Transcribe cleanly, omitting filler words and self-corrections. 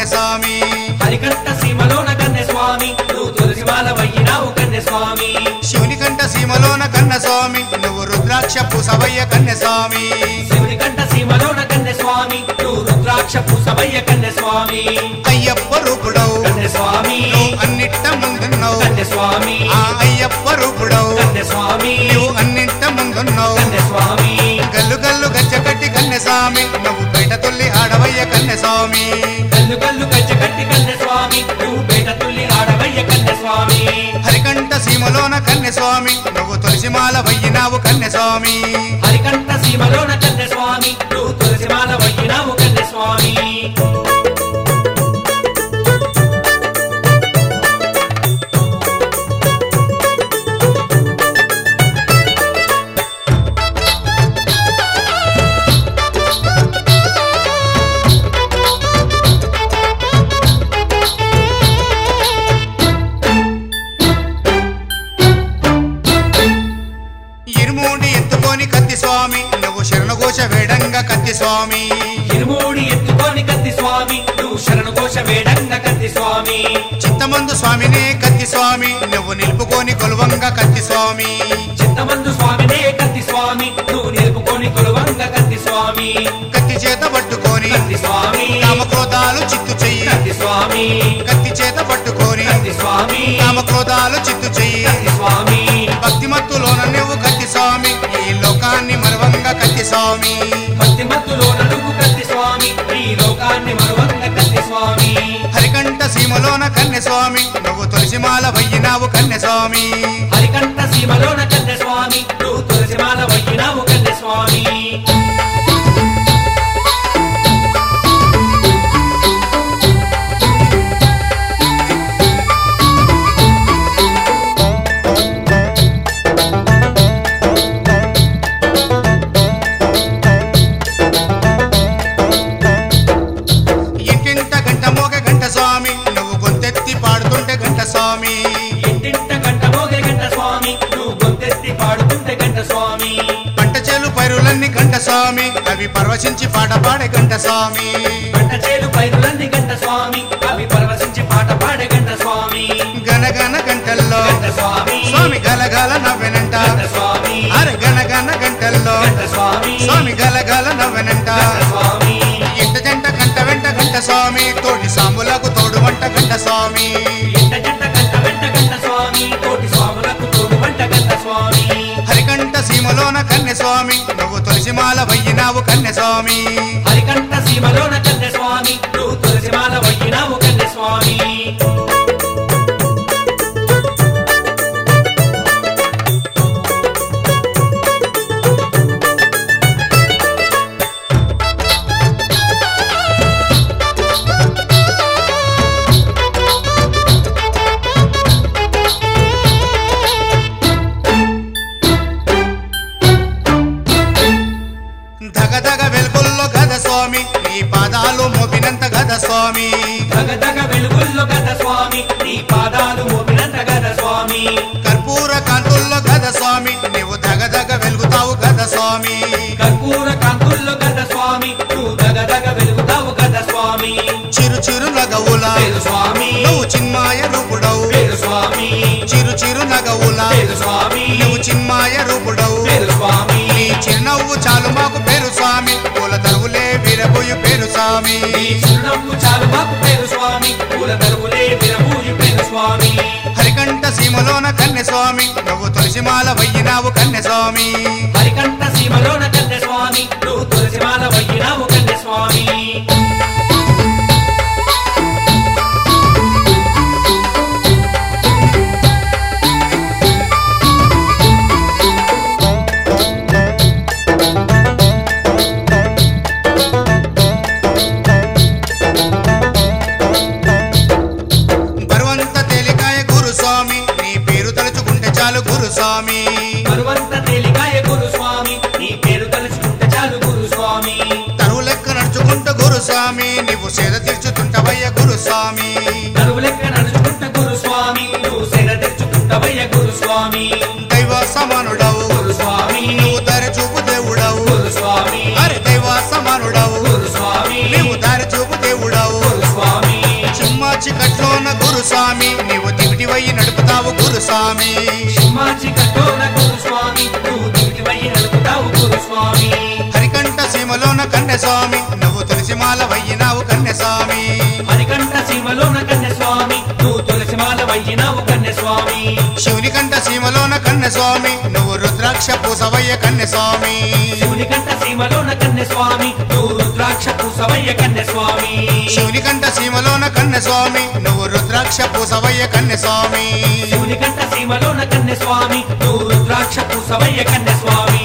కన్యస్వామి హరికంఠ సీమలోన కన్యస్వామి నువ్వు తులసిమాల వయ్యినావు కన్యస్వామి శివుని కంఠ సీమలోన కన్యస్వామి నువ్వు రుద్రాక్ష పూసవయ్య కన్యస్వామి శివుని కంఠ సీమలోన కన్యస్వామి నువ్వు రుద్రాక్ష పూసవయ్య కన్యస్వామి అయ్యప్ప రూపుడవు కన్యస్వామి నువ్వు అన్నిట్ట ముందున్నావు కన్యస్వామి ఆ అయ్యప్ప రూపుడవు కన్యస్వామి నువ్వు అన్నింట ముందున్నావు కన్యస్వామి గల్లు గల్లు గజ్జకట్టి కన్యస్వామి నువ్వు బయట తొల్లి ఆడవయ్య కన్యస్వామి కల్లు కల్లు గజ్జ కట్టి కన్యస్వామి నువ్వు బయట తుల్లి ఆడవయ్య కన్యస్వామి హరికంఠ సీమలోన కన్యస్వామి నువ్వు తులసిమాల వయ్యినావు కన్యస్వామి హరికంఠ సీమలోన కన్యస్వామి నువ్వు తులసిమాల వయ్యినావు కన్యస్వామి ఇరుమూడి ఎత్తుకొని కత్తి స్వామి నువ్వు శరణఘోష వేడంగా కత్తి స్వామి ఇరుమూడి ఎత్తుకొని కత్తి స్వామి నువ్వు శరణఘోష వేడంగ కత్తి స్వామి చిత్తమందు స్వామినే కత్తి స్వామి నువ్వు నిలుపుకొని కొలువంగా కత్తి స్వామి చిత్తమందు స్వామినే కత్తి స్వామి నువ్వు నిలుపుకొని కొలువంగ కత్తి స్వామి కత్తి చేత పట్టుకొని కత్తి స్వామి కామక్రోధాలు చిత్తు చెయ్యి కత్తి స్వామి కత్తి చేత పట్టుకొని కత్తి స్వామి కామక్రోధాలు చిత్తు చెయ్యి కత్తి స్వామి భక్తిమత్తులోన నువ్వు కత్తి స్వామి ఈ లోకాన్ని మరవంగా కత్తి స్వామి భక్తి మత్తులోన నువ్వు కత్తి స్వామి ఈ లోకాన్ని మరువంగ కత్తి స్వామి హరికంఠ సీమలోన కన్యస్వామి నువ్వు తులసిమాల వయ్యినావు కన్యస్వామి హరికంఠ సీమలోన కన్యస్వామి నువ్వు తులసిమాల వయ్యినావు కన్యస్వామి ఇంటింట గంట మోగ గంట స్వామి నువ్వు గొంతెత్తి పాడుతుంటే గంట స్వామి ఇంటింట గంట మోగే గంట స్వామి నువ్వు గొంతెత్తి పాడుతుంటే గంట స్వామి పంట చేలు పైరులన్నీ గంట స్వామి అవి పరవశించి పాట పాడే గంట స్వామి పంట చేలు పైరులన్నీ గంట స్వామి అవి పరవశించి పాట పాడే గంట స్వామి గనగన గంటల్లో గంట స్వామి స్వామి గలగల నవ్వెనంట గంట స్వామి అరే గనగన గంటల్లో గంట స్వామి స్వామి గలగల నవ్వెనంట గంట స్వామి ఇంట జంట గంట వెంట గంట స్వామి తోటి సాములకు తోడు వంట గంట స్వామి ఇంట జంట గంట వెంట గంట స్వామి కోటి స్వాములకు తోడు వంట గంట స్వామి హరికంఠ సీమలోన కన్యస్వామి నువ్వు తులసిమాల వయ్యినావు కన్యస్వామి హరికంఠ సీమలోన కన్యస్వామి నువ్వు తులసిమాల వయ్యినావు కన్యస్వామి ధగధగ వెలుగుల్లో గద స్వామి నీ పాదాలు మోపినంత గద స్వామి దగదగ వెలుగుల్లో గద స్వామి నీ పాదాలు మోపినంత గద స్వామి కర్పూర కాంతుల్లో గద స్వామి నీవు ధగధగ వెలుగుతావు గద స్వామి కర్పూర కాంతుల్లో గద స్వామి నువ్వు దగదగ వెలుగుతావు గద స్వామి చిరు చిరు నగవుల పేరు స్వామి నువ్వు చిన్మాయ రూపుడవు పేరు స్వామి చిరు చిరు నగవుల పేరు స్వామి నువ్వు చిన్మాయ రూపుడవు పేరు స్వామి నీ చిరునవ్వు చాలు మాకు పేరు స్వామి పూల తరువులే వీరబోయు పేరు స్వామి నీ చిరునవ్వు చాలు మాకు పేరు స్వామి పూల తరువులే విరబూయు పేరు స్వామి హరికంఠ సీమలోన కన్యస్వామి నువ్వు తులసిమాల వయ్యినావు కన్యస్వామి హరికంఠ సీమలోన కన్యస్వామి నువ్వు తులసిమాల వయ్యినావు కన్యస్వామి బరువంత తేలికాయ గురుస్వామి నీ పేరు తలుచుకుంటే చాలు గురుస్వామి బరువంత తేలికాయ గురుస్వామి నీ పేరు తలుచుకుంటే చాలు గురుస్వామి తరువు లెక్క నడుచుకుంటూ గురుస్వామి నీవు సేద తీర్చుతుంటవయ్య గురుస్వామి తరువు లెక్క నడుచుకుంట గురుస్వామి నువ్వు సేద తెచ్చుకుంటవయ్య గురుస్వామి దైవ సమానుడవు గురుస్వామి నువ్వు దారి చూపు దేవుడవు గురుస్వామి అరే దైవ సమానుడవు గురుస్వామి నీవు దారి చూపు దేవుడవు గురుస్వామి స్వామి సింహాచి కట్టోన గురుస్వామి నువ్వు దివిటివయ్యి నలుపుతావు గురుస్వామి హరికంఠ సీమలోన కన్యస్వామి నువ్వు తులసిమాల వయ్యినావు కన్యస్వామి హరికంఠ సీమలోన కన్యస్వామి నువ్వు తులసిమాల వయ్యినావు కన్యస్వామి శివుని కంఠ సీమలోన కన్యస్వామి నువ్వు రుద్రాక్ష పూసవయ్య కన్యస్వామి శివుని కంఠ సీమలోన కన్యస్వామి నువ్వు రుద్రాక్ష పూసవయ్య కన్యస్వామి శివుని కంఠ సీమలోన కన్యస్వామి నువ్వు రుద్రాక్ష పూసవయ్య కన్యస్వామి శివుని కంఠ సీమలోన కన్యస్వామి నువ్వు రుద్రాక్ష పూసవయ్య కన్యస్వామి